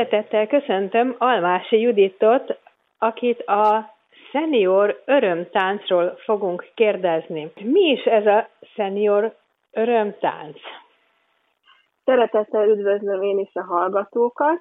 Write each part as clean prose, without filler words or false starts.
Szeretettel köszöntöm Almási Juditot, akit a szenior örömtáncról fogunk kérdezni. Mi is ez a szenior örömtánc? Szeretettel üdvözlöm én is a hallgatókat,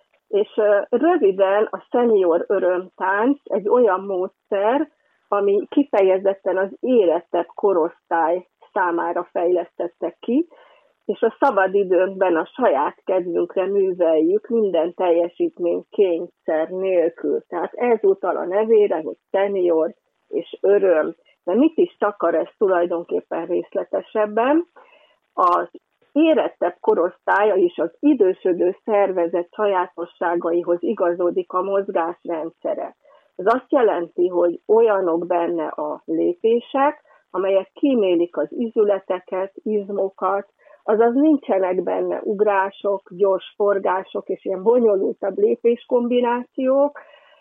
és röviden a szenior örömtánc egy olyan módszer, ami kifejezetten az érettebb korosztály számára fejlesztettek ki, és a szabadidőnkben a saját kedvünkre műveljük minden teljesítmény kényszer nélkül. Tehát ezúttal a nevére, hogy szenior és öröm. De mit is takar ez tulajdonképpen részletesebben? Az érettebb korosztálya is az idősödő szervezet sajátosságaihoz igazodik a mozgásrendszere. Ez azt jelenti, hogy olyanok benne a lépések, amelyek kímélik az izületeket, izmokat, azaz nincsenek benne ugrások, gyors forgások és ilyen bonyolultabb lépéskombinációk,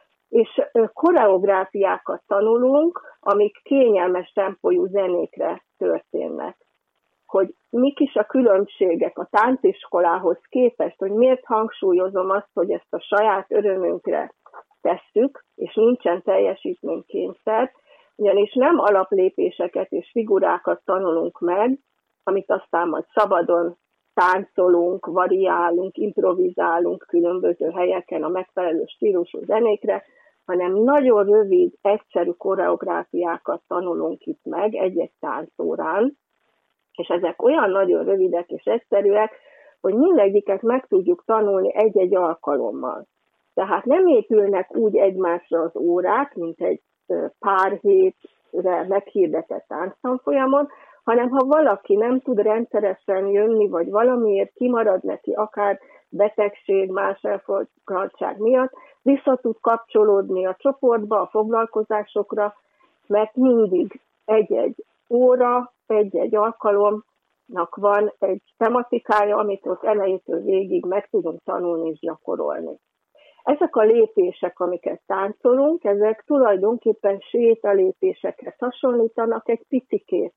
és koreográfiákat tanulunk, amik kényelmes tempójú zenékre történnek. Hogy mik is a különbségek a tánciskolához képest, hogy miért hangsúlyozom azt, hogy ezt a saját örömünkre tesszük, és nincsen teljesítménykényszer, ugyanis nem alaplépéseket és figurákat tanulunk meg, amit aztán majd szabadon táncolunk, variálunk, improvizálunk különböző helyeken a megfelelő stílusú zenékre, hanem nagyon rövid, egyszerű koreográfiákat tanulunk itt meg egy-egy táncórán, és ezek olyan nagyon rövidek és egyszerűek, hogy mindegyiket meg tudjuk tanulni egy-egy alkalommal. Tehát nem épülnek úgy egymásra az órák, mint egy pár hétre meghirdetett tánctanfolyamon, hanem ha valaki nem tud rendszeresen jönni, vagy valamiért kimarad neki, akár betegség, más elfoglaltság miatt, vissza tud kapcsolódni a csoportba, a foglalkozásokra, mert mindig egy-egy óra, egy-egy alkalomnak van egy tematikája, amit ott elejétől végig meg tudunk tanulni és gyakorolni. Ezek a lépések, amiket táncolunk, ezek tulajdonképpen sétalépésekre hasonlítanak egy picikét.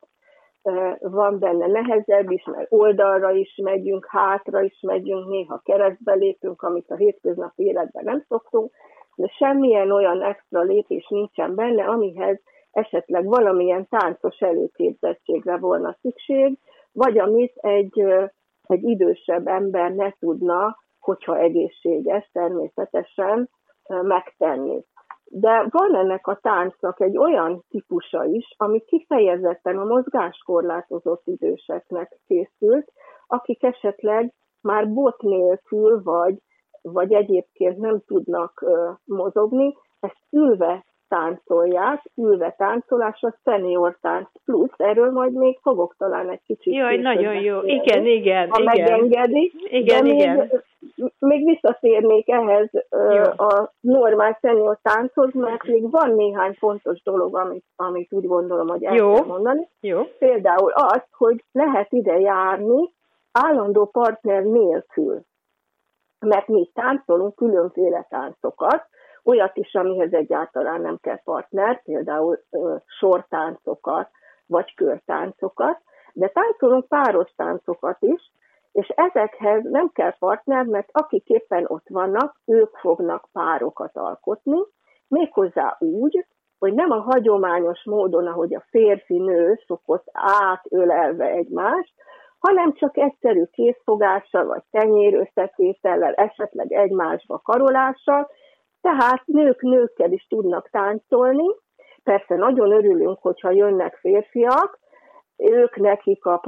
Van benne nehezebb is, mert oldalra is megyünk, hátra is megyünk, néha keresztbe lépünk, amit a hétköznapi életben nem szoktunk, de semmilyen olyan extra lépés nincsen benne, amihez esetleg valamilyen táncos előképzettségre volna szükség, vagy amit egy idősebb ember ne tudna, hogyha egészséges, természetesen megtenni. De van ennek a táncnak egy olyan típusa is, ami kifejezetten a mozgáskorlátozott időseknek készült, akik esetleg már bot nélkül, vagy egyébként nem tudnak mozogni, ezt ülve táncolják, ülve táncolás a szenior tánc plusz, erről majd még fogok talán egy kicsit. Jaj, nagyon jó, igen. Ha megengedi. Igen. Még visszatérnék ehhez a normál szenior tánchoz, mert még van néhány fontos dolog, amit úgy gondolom, hogy el kell mondani. Jó. Például az, hogy lehet ide járni állandó partner nélkül, mert mi táncolunk különféle táncokat, olyat is, amihez egyáltalán nem kell partner, például sortáncokat, vagy körtáncokat, de táncolunk páros táncokat is, és ezekhez nem kell partner, mert akik éppen ott vannak, ők fognak párokat alkotni, méghozzá úgy, hogy nem a hagyományos módon, ahogy a férfi-nő szokott átölelve egymást, hanem csak egyszerű kézfogással, vagy tenyérösszetétellel, esetleg egymásba karolással, tehát nőkkel is tudnak táncolni. Persze nagyon örülünk, hogyha jönnek férfiak, nekik a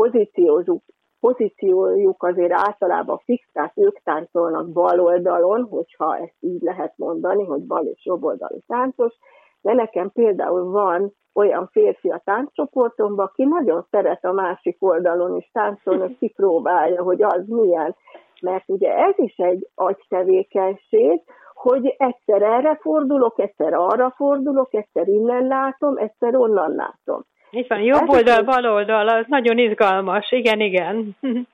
pozíciójuk azért általában fix, tehát ők táncolnak bal oldalon, hogyha ezt így lehet mondani, hogy bal és jobb oldali táncos, de nekem például van olyan férfi a tánccsoportomban, aki nagyon szeret a másik oldalon is táncolni, kipróbálja, hogy az milyen. Mert ugye ez is egy agytevékenység, hogy egyszer erre fordulok, egyszer arra fordulok, egyszer innen látom, egyszer onnan látom. Itt van, jobb oldal, bal oldal, az nagyon izgalmas, igen. Igen.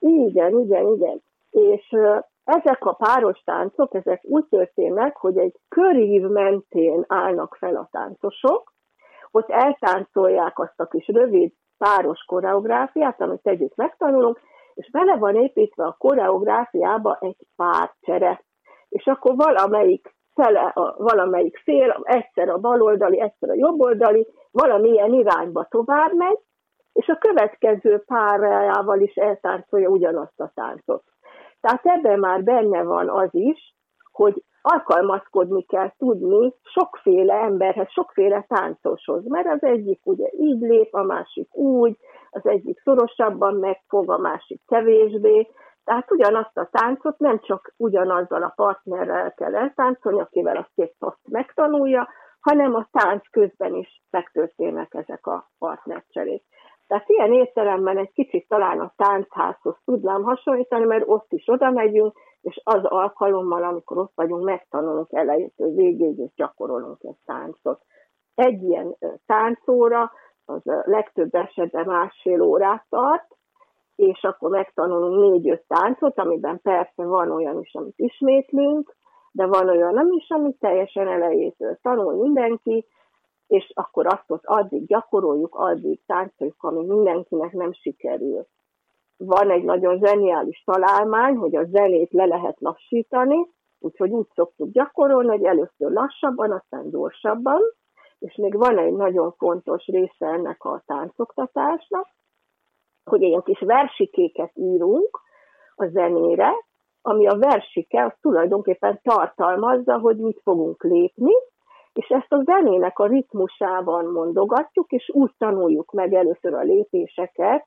És ezek a páros táncok, ezek úgy történnek, hogy egy körív mentén állnak fel a táncosok, ott eltáncolják azt a kis rövid páros koreográfiát, amit együtt megtanulunk, és bele van építve a koreográfiába egy párcsere. és akkor valamelyik fél, egyszer a baloldali, egyszer a jobboldali, valamilyen irányba tovább megy, és a következő párjával is eltáncolja ugyanazt a táncot. Tehát ebben már benne van az is, hogy alkalmazkodni kell tudni sokféle emberhez, sokféle táncoshoz, mert az egyik ugye így lép, a másik úgy, az egyik szorosabban megfog, a másik kevésbé. Tehát ugyanazt a táncot nem csak ugyanazzal a partnerrel kell eltáncolni, akivel azt épp azt megtanulja, hanem a tánc közben is megtörténnek ezek a partnercserék. Tehát ilyen értelemben egy kicsit talán a táncházhoz tudnám hasonlítani, mert ott is oda megyünk, és az alkalommal, amikor ott vagyunk, megtanulunk elejétől végéig, és gyakorolunk egy táncot. Egy ilyen táncóra az legtöbb esetben 1,5 órát tart, és akkor megtanulunk 4-5 táncot, amiben persze van olyan is, amit ismétlünk, de van olyan nem is, amit teljesen elejétől tanul mindenki, és akkor azt ott addig gyakoroljuk, addig táncoljuk, amíg mindenkinek nem sikerül. Van egy nagyon zseniális találmány, hogy a zenét le lehet lassítani, úgyhogy úgy szoktuk gyakorolni, hogy először lassabban, aztán gyorsabban, és még van egy nagyon fontos része ennek a táncoktatásnak, hogy ilyen kis versikéket írunk a zenére, ami a versike az tulajdonképpen tartalmazza, hogy mit fogunk lépni, és ezt a zenének a ritmusában mondogatjuk, és úgy tanuljuk meg először a lépéseket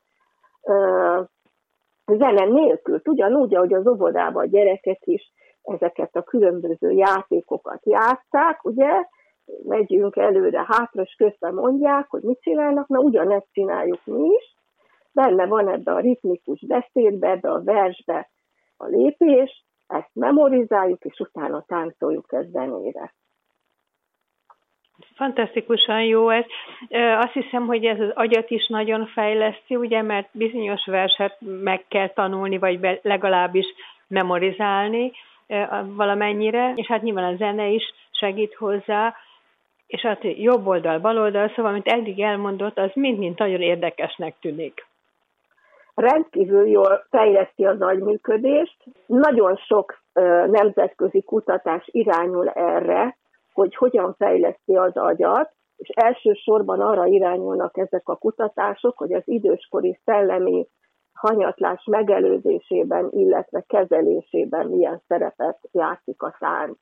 zene nélkül. Ugyanúgy, ahogy az óvodában a gyerekek is ezeket a különböző játékokat játsszák, ugye, megyünk előre, hátra, és közben mondják, hogy mit csinálnak, na ugyanezt csináljuk mi is. Benne van ebbe a ritmikus beszédbe, ebbe a versbe a lépés, ezt memorizáljuk, és utána táncoljuk ezt zenére. Fantasztikusan jó ez. Azt hiszem, hogy ez az agyat is nagyon fejleszti, ugye, mert bizonyos verset meg kell tanulni, vagy legalábbis memorizálni valamennyire, és hát nyilván a zene is segít hozzá, és hát jobb oldal, bal oldal, szóval, amit eddig elmondott, az mind-mind nagyon érdekesnek tűnik. Rendkívül jól fejleszti az agyműködést. Nagyon sok nemzetközi kutatás irányul erre, hogy hogyan fejleszti az agyat, és elsősorban arra irányulnak ezek a kutatások, hogy az időskori szellemi hanyatlás megelőzésében, illetve kezelésében milyen szerepet játszik a tánc.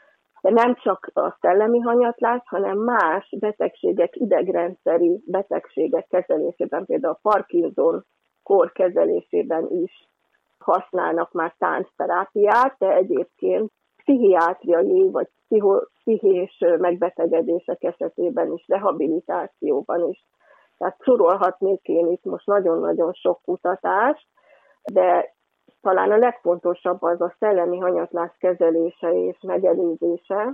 De nem csak a szellemi hanyatlás, hanem más betegségek, idegrendszeri betegségek kezelésében, például a Parkinson kór kezelésében is használnak már táncterápiát, de egyébként pszichiátriai vagy pszichés megbetegedések esetében is, rehabilitációban is. Tehát sorolhatnék én itt most nagyon-nagyon sok kutatást, de talán a legfontosabb az a szellemi hanyatlás kezelése és megelőzése,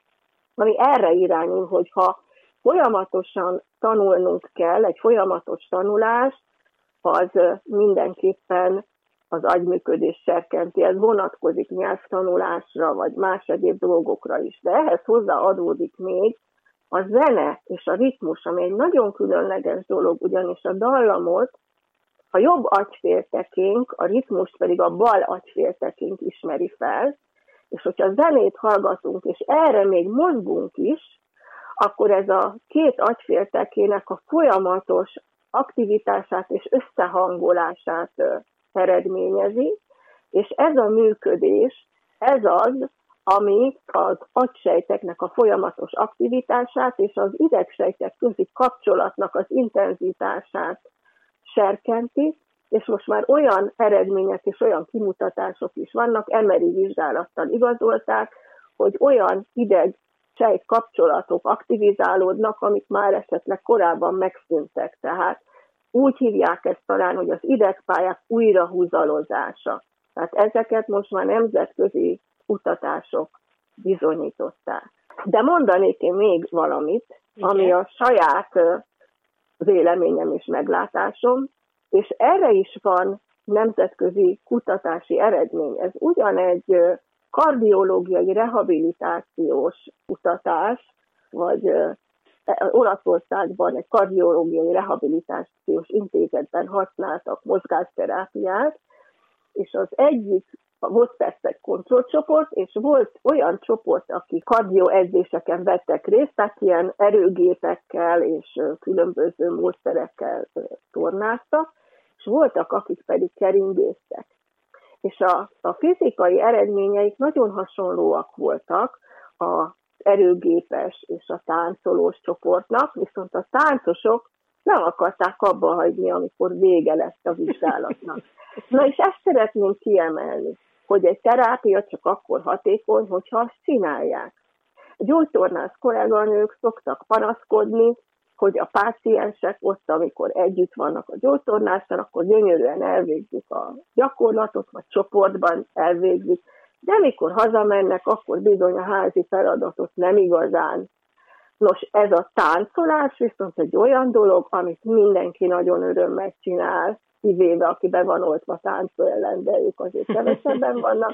ami erre irányul, hogyha folyamatosan tanulnunk kell, egy folyamatos tanulás, az mindenképpen az agyműködés serkenti. Ez vonatkozik nyelvtanulásra, vagy más egyéb dolgokra is. De ehhez hozzáadódik még a zene és a ritmus, ami egy nagyon különleges dolog, ugyanis a dallamot a jobb agyféltekénk, a ritmust pedig a bal agyféltekénk ismeri fel, és hogyha zenét hallgatunk, és erre még mozgunk is, akkor ez a két agyféltekének a folyamatos aktivitását és összehangolását eredményezi, és ez a működés, ez az, ami az agysejteknek a folyamatos aktivitását és az idegsejtek közi kapcsolatnak az intenzitását serkenti, és most már olyan eredmények és olyan kimutatások is vannak, MRI vizsgálattal igazolták, hogy olyan idegsejt kapcsolatok aktivizálódnak, amik már esetleg korábban megszűntek. Tehát úgy hívják ezt talán, hogy az idegpályák újrahúzalozása. Tehát ezeket most már nemzetközi kutatások bizonyították. De mondanék én még valamit, ami a saját véleményem és meglátásom, és erre is van nemzetközi kutatási eredmény. Ez ugyan egy kardiológiai rehabilitációs kutatás, vagy Olaszországban egy kardiológiai rehabilitációs intézetben használtak mozgásterápiát, és az egyik volt persze egy kontrollcsoport, és volt olyan csoport, akik kardioedzéseken vettek részt, tehát ilyen erőgépekkel és különböző módszerekkel tornáztak, és voltak, akik pedig keringésztek. És a fizikai eredményeik nagyon hasonlóak voltak az erőgépes és a táncolós csoportnak, viszont a táncosok nem akarták abba hagyni, amikor vége lett a vizsgálatnak. Na és ezt szeretném kiemelni, hogy egy terápia csak akkor hatékony, hogyha azt csinálják. A gyógytornász kolléganők szoktak panaszkodni, hogy a páciensek ott, amikor együtt vannak a gyógytornással, akkor gyönyörűen elvégzik a gyakorlatot, vagy csoportban elvégzik, de amikor hazamennek, akkor bizony a házi feladatot nem igazán. Nos, ez a táncolás viszont egy olyan dolog, amit mindenki nagyon örömmel csinál, kivéve aki be van oltva táncol ellen, de ők azért kevesebben vannak.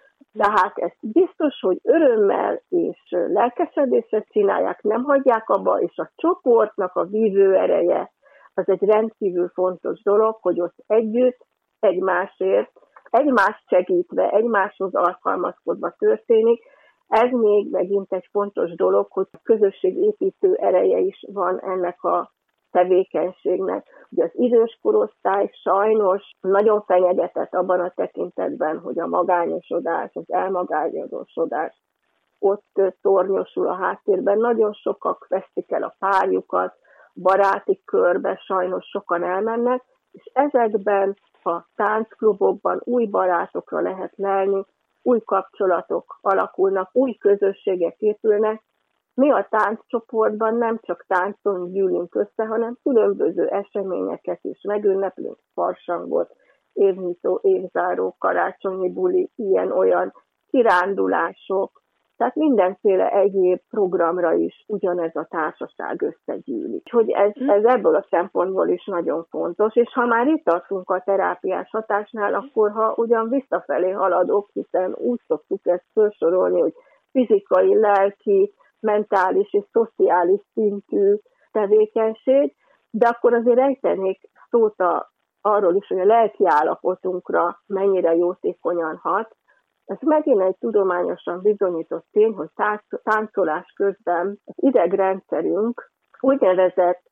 Tehát ez biztos, hogy örömmel és lelkesedéssel csinálják, nem hagyják abba, és a csoportnak a vívő ereje az egy rendkívül fontos dolog, hogy ott együtt, egymásért, egymást segítve, egymáshoz alkalmazkodva történik. Ez még megint egy fontos dolog, hogy közösségépítő ereje is van ennek a tevékenységnek. Ugye az idős korosztály sajnos nagyon fenyegetett abban a tekintetben, hogy a magányosodás, az elmagányosodás ott tornyosul a háttérben. Nagyon sokak vesztik el a párjukat, baráti körbe sajnos sokan elmennek, és ezekben a táncklubokban új barátokra lehet lelni, új kapcsolatok alakulnak, új közösségek épülnek. Mi a tánccsoportban nem csak táncolunk, gyűlünk össze, hanem különböző eseményeket is megünneplünk, farsangot, évnyitó, évzáró, karácsonyi buli, ilyen-olyan kirándulások, tehát mindenféle egyéb programra is ugyanez a társaság összegyűlik. Úgyhogy ez ebből a szempontból is nagyon fontos, és ha már itt tartunk a terápiás hatásnál, akkor ha ugyan visszafelé haladok, hiszen úgy szoktuk ezt felsorolni, hogy fizikai, lelki, mentális és szociális szintű tevékenység, de akkor azért ejtenék szót arról is, hogy a lelki állapotunkra mennyire jótékonyan hat. Ez megint egy tudományosan bizonyított tény, hogy táncolás közben az idegrendszerünk úgynevezett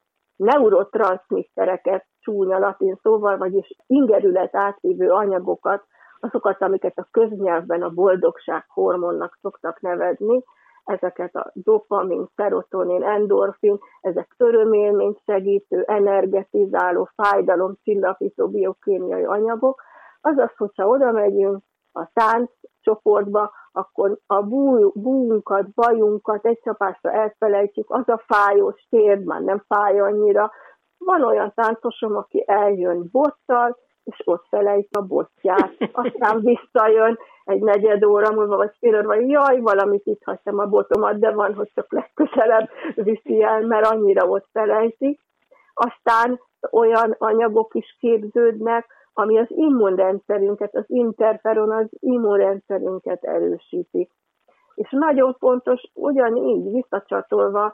neurotranszmittereket, csúnya latin szóval, vagyis ingerület átvívő anyagokat, azokat, amiket a köznyelvben a boldogság hormonnak szoktak nevezni, ezeket a dopamin, szerotonin, endorfin, ezek örömélményt segítő, energetizáló, fájdalomcsillapító biokémiai anyagok. Azaz, hogyha oda megyünk a tánccsoportba, akkor a bújunkat, bajunkat egy csapásra elfelejtjük, az a fájós térd már nem fáj annyira. Van olyan táncosom, aki eljön bottal, és ott felejt a botját. Aztán visszajön egy negyed óra múlva, vagy fél óra, vagy jaj, valamit itt hagytam a botomat, de van, hogy csak legközelebb viszi el, mert annyira ott felejtik. Aztán olyan anyagok is képződnek, ami az immunrendszerünket, az interferon az immunrendszerünket erősíti. És nagyon fontos, ugyanígy visszacsatolva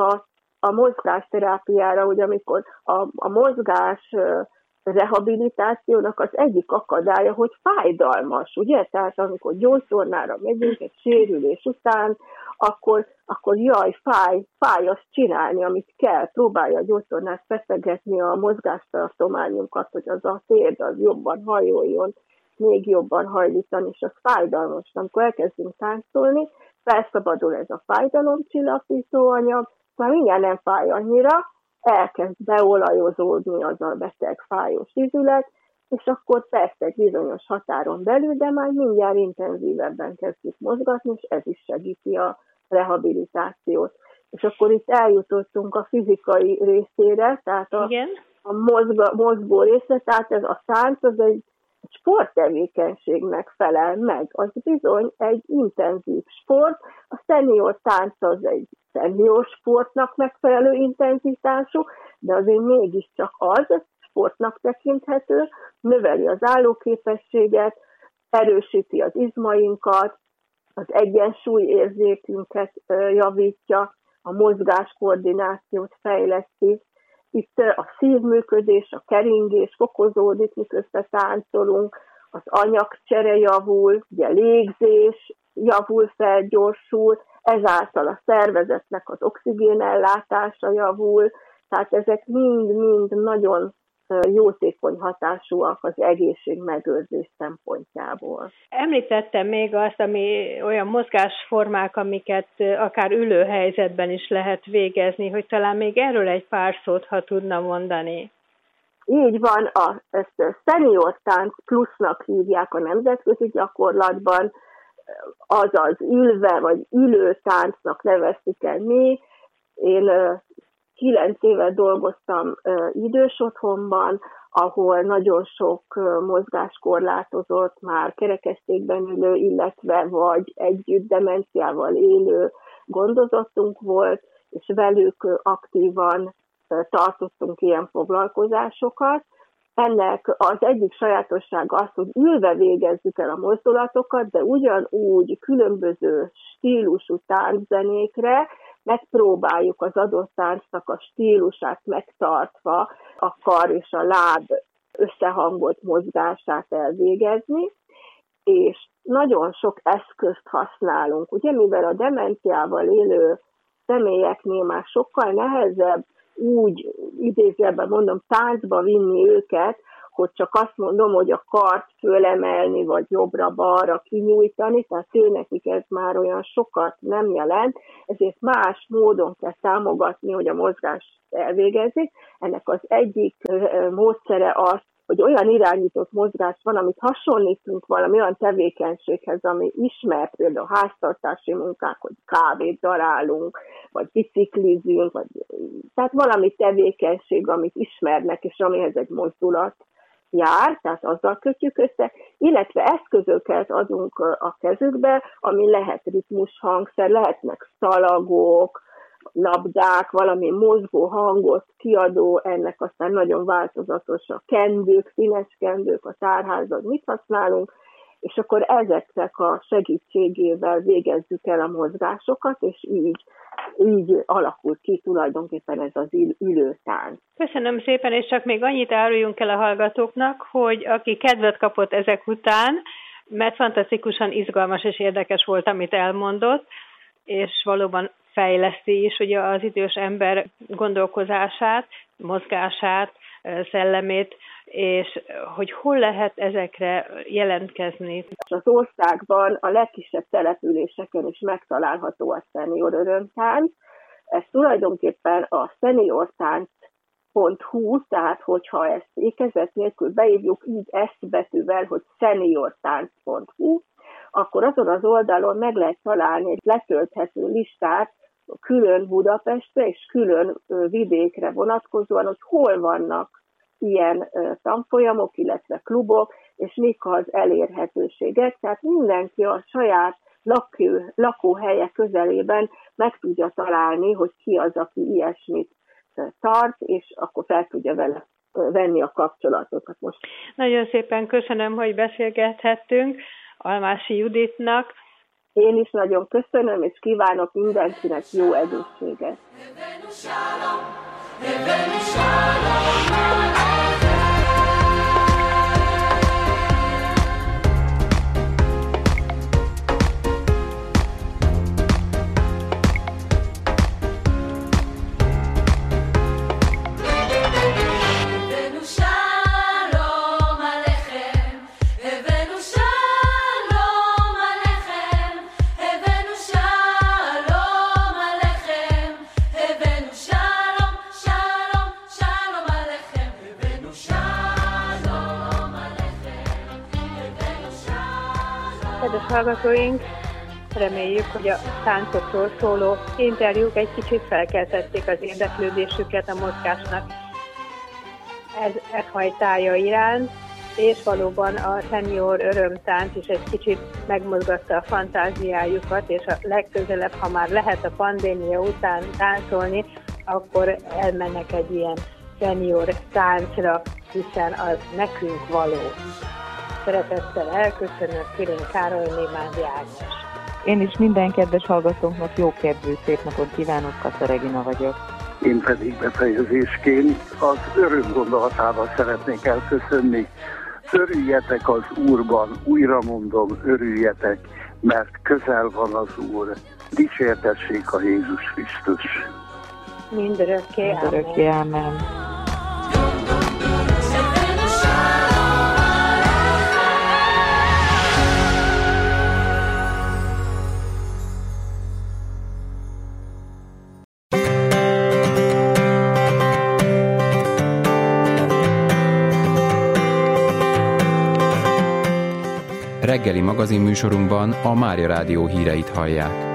a mozgásterápiára, hogy amikor a mozgás rehabilitációnak az egyik akadálya, hogy fájdalmas, ugye? Tehát amikor gyógytornára megyünk egy sérülés után, akkor jaj, fáj azt csinálni, amit kell, próbálja a gyógytornás feszegetni a mozgástartományunkat, hogy az a térd az jobban hajoljon, még jobban hajlítani, és az fájdalmas. Amikor elkezdünk táncolni, felszabadul ez a fájdalomcsillapító anyag, már mindjárt nem fáj annyira, elkezd beolajozódni az a beteg fájós izület, és akkor persze egy bizonyos határon belül, de már mindjárt intenzívebben kezdjük mozgatni, és ez is segíti a rehabilitációt. És akkor itt eljutottunk a fizikai részére, tehát a mozgó része, tehát ez a tánc az egy sporttevékenységnek felel meg. Az bizony egy intenzív sport, a szenior tánc az egy szenior sportnak megfelelő intenzitású, de azért mégiscsak az sportnak tekinthető, növeli az állóképességet, erősíti az izmainkat, az egyensúlyérzékünket javítja, a mozgáskoordinációt fejleszti. Itt a szívműködés, a keringés fokozódik, miközben táncolunk, az anyagcsere javul, ugye légzés javul, felgyorsul, ezáltal a szervezetnek az oxigénellátása javul, tehát ezek mind-mind nagyon jótékony hatásúak az egészségmegőrzés szempontjából. Említettem még azt, ami olyan mozgásformák, amiket akár ülő helyzetben is lehet végezni, hogy talán még erről egy pár szót, ha tudna mondani. Így van, ezt senior tánc plusznak hívják a nemzetközi gyakorlatban, azaz ülve vagy ülő táncnak neveztük el mi. Én 9 éve dolgoztam idős otthonban, ahol nagyon sok mozgáskorlátozott, már kerekesszékben ülő, illetve vagy együtt demenciával élő gondozottunk volt, és velük aktívan tartottunk ilyen foglalkozásokat. Ennek az egyik sajátossága az, hogy ülve végezzük el a mozdulatokat, de ugyanúgy különböző stílusú tánczenékre megpróbáljuk az adott táncnak a stílusát megtartva a kar és a láb összehangolt mozgását elvégezni, és nagyon sok eszközt használunk. Ugye, mivel a demenciával élő személyeknél már sokkal nehezebb úgy, idézőjelben mondom, táncba vinni őket, hogy csak azt mondom, hogy a kart fölemelni, vagy jobbra-balra kinyújtani, tehát őnekik ez már olyan sokat nem jelent, ezért más módon kell támogatni, hogy a mozgást elvégezik. Ennek az egyik módszere az, hogy olyan irányított mozgás van, amit hasonlítunk valami olyan tevékenységhez, ami ismert, például háztartási munkák, hogy kávét darálunk, vagy biciklizünk, tehát valami tevékenység, amit ismernek, és amihez egy mozdulat jár, tehát azzal kötjük össze, illetve eszközöket adunk a kezükbe, ami lehet ritmus hangszer, lehetnek szalagok, labdák, valami mozgó hangot kiadó, ennek aztán nagyon változatos a kendők, színes kendők, a tárházban mit használunk, és akkor ezeknek a segítségével végezzük el a mozgásokat, és így alakul ki tulajdonképpen ez az ülőtánc. Köszönöm szépen, és csak még annyit áruljunk el a hallgatóknak, hogy aki kedvet kapott ezek után, mert fantasztikusan izgalmas és érdekes volt, amit elmondott, és valóban fejleszti is ugye az idős ember gondolkozását, mozgását, szellemét, és hogy hol lehet ezekre jelentkezni. Az országban a legkisebb településeken is megtalálható a Senior Örömtánc. Ez tulajdonképpen a seniortánc.hu, tehát hogyha ezt ékezet nélkül beírjuk így S betűvel, hogy seniortánc.hu, akkor azon az oldalon meg lehet találni egy letölthető listát külön Budapestre és külön vidékre vonatkozóan, hogy hol vannak ilyen tanfolyamok, illetve klubok, és mik az elérhetőségek. Tehát mindenki a saját lakóhelye közelében meg tudja találni, hogy ki az, aki ilyesmit tart, és akkor fel tudja vele venni a kapcsolatokat. Most. Nagyon szépen köszönöm, hogy beszélgethettünk Almási Juditnak. Én is nagyon köszönöm, és kívánok mindenkinek jó egészséget. Kedves hallgatóink, reméljük, hogy a táncokról szóló interjúk egy kicsit felkeltették az érdeklődésüket a mozgásnak ez hajtája iránt, és valóban a Senior Örömtánc is egy kicsit megmozgatta a fantáziájukat, és a legközelebb, ha már lehet a pandémia után táncolni, akkor elmennek egy ilyen senior táncra, hiszen az nekünk való. Szeretettel elköszönök, Kilén Károlyné, Mándi Ágnes. Én is minden kedves hallgatónknak jó kedvű, szép napot kívánok, Kassa Regina vagyok. Én pedig befejezésként az öröm gondolatával szeretnék elköszönni Örüljetek az Úrban, újra mondom, örüljetek, mert közel van az Úr. Dicsértessék a Jézus Krisztus. Mindörökké. Mindörökké, amen. Reggeli magazinműsorunkban a Mária Rádió híreit hallják.